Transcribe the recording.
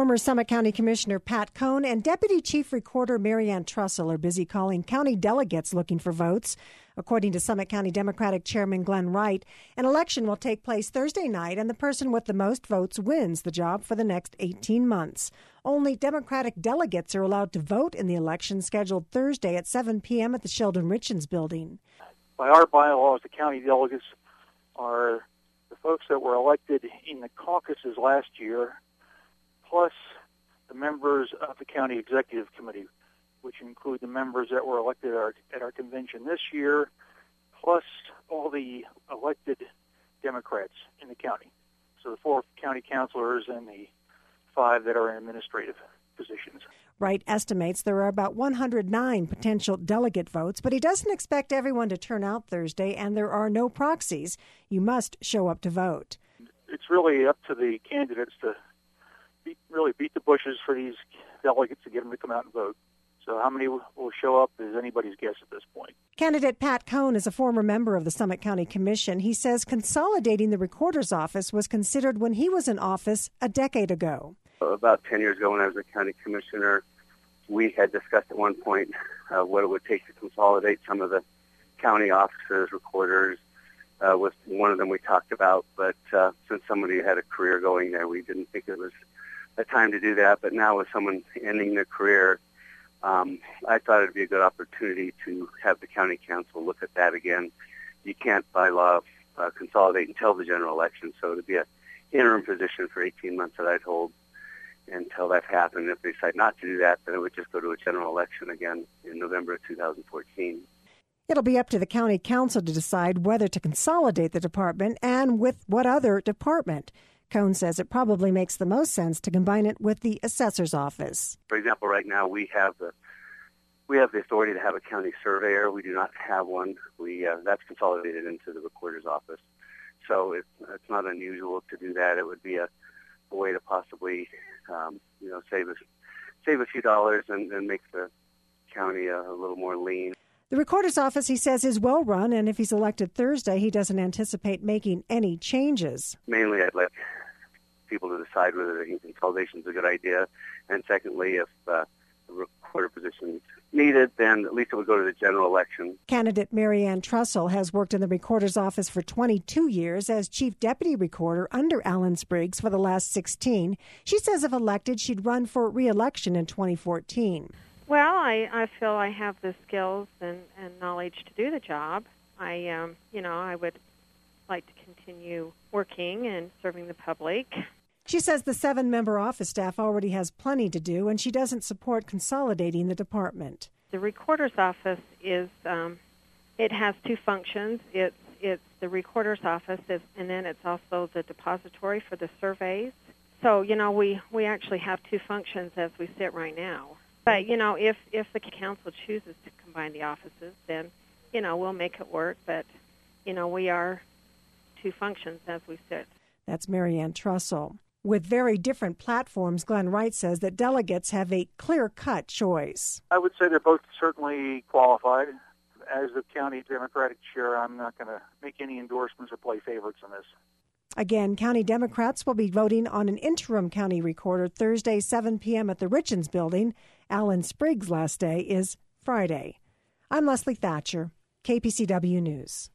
Former Summit County Commissioner Pat Cohn and Deputy Chief Recorder Marianne Trussell are busy calling county delegates looking for votes. According to Summit County Democratic Chairman Glenn Wright, an election will take place Thursday night, and the person with the most votes wins the job for the next 18 months. Only Democratic delegates are allowed to vote in the election scheduled Thursday at 7 p.m. at the Sheldon Richens building. By our bylaws, the county delegates are the folks that were elected in the caucuses last year, plus the members of the county executive committee, which include the members that were elected at our convention this year, plus all the elected Democrats in the county. So the 4 county councilors and the 5 that are in administrative positions. Wright estimates there are about 109 potential delegate votes, but he doesn't expect everyone to turn out Thursday, and there are no proxies. You must show up to vote. It's really up to the candidates to beat the bushes for these delegates to get them to come out and vote. So how many will show up is anybody's guess at this point. Candidate Pat Cohn is a former member of the Summit County Commission. He says consolidating the recorder's office was considered when he was in office a decade ago. About 10 years ago when I was a county commissioner, we had discussed at one point what it would take to consolidate some of the county offices, recorders. Was one of them we talked about, but since somebody had a career going there, we didn't think it was a time to do that. But now with someone ending their career, I thought it would be a good opportunity to have the county council look at that again. You can't, by law, consolidate until the general election, so it would be an interim position for 18 months that I'd hold until that happened. If they decide not to do that, then it would just go to a general election again in November of 2014. It'll be up to the county council to decide whether to consolidate the department and with what other department. Cohn says it probably makes the most sense to combine it with the assessor's office. For example, right now we have the authority to have a county surveyor. We do not have one. That's consolidated into the recorder's office. So it's not unusual to do that. It would be a way to possibly save a few dollars and make the county a little more lean. The recorder's office, he says, is well run, and if he's elected Thursday, he doesn't anticipate making any changes. Mainly, I'd like people to decide whether consolidation is a good idea. And secondly, if the recorder position is needed, then at least it would go to the general election. Candidate Marianne Trussell has worked in the recorder's office for 22 years as chief deputy recorder under Alan Spriggs for the last 16. She says if elected, she'd run for re-election in 2014. Well, I feel I have the skills and knowledge to do the job. I would like to continue working and serving the public. She says the 7-member office staff already has plenty to do, and she doesn't support consolidating the department. The recorder's office is, it has 2 functions. It's the recorder's office, and then it's also the depository for the surveys. So, we actually have 2 functions as we sit right now. But, if the council chooses to combine the offices, then, we'll make it work. But, we are 2 functions as we sit. That's Marianne Trussell. With very different platforms, Glenn Wright says that delegates have a clear-cut choice. I would say they're both certainly qualified. As the county Democratic chair, I'm not going to make any endorsements or play favorites on this. Again, county Democrats will be voting on an interim county recorder Thursday, 7 p.m. at the Richens building. Alan Spriggs' last day is Friday. I'm Leslie Thatcher, KPCW News.